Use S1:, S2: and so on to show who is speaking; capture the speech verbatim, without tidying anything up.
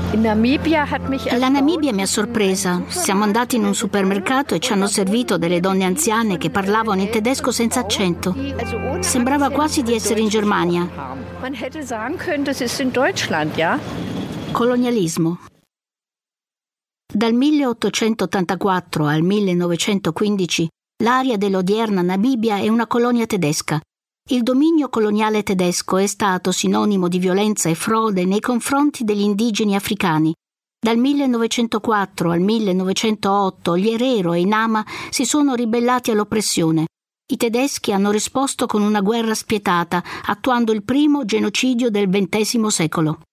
S1: La Namibia mi ha sorpresa. Siamo andati in un supermercato e ci hanno servito delle donne anziane che parlavano in tedesco senza accento. Sembrava quasi di essere in Germania. Colonialismo. Dal milleottocentottantaquattro al millenovecentoquindici l'area dell'odierna Namibia è una colonia tedesca. Il dominio coloniale tedesco è stato sinonimo di violenza e frode nei confronti degli indigeni africani. Dal millenovecentoquattro al millenovecentootto gli Herero e i Nama si sono ribellati all'oppressione. I tedeschi hanno risposto con una guerra spietata, attuando il primo genocidio del ventesimo secolo.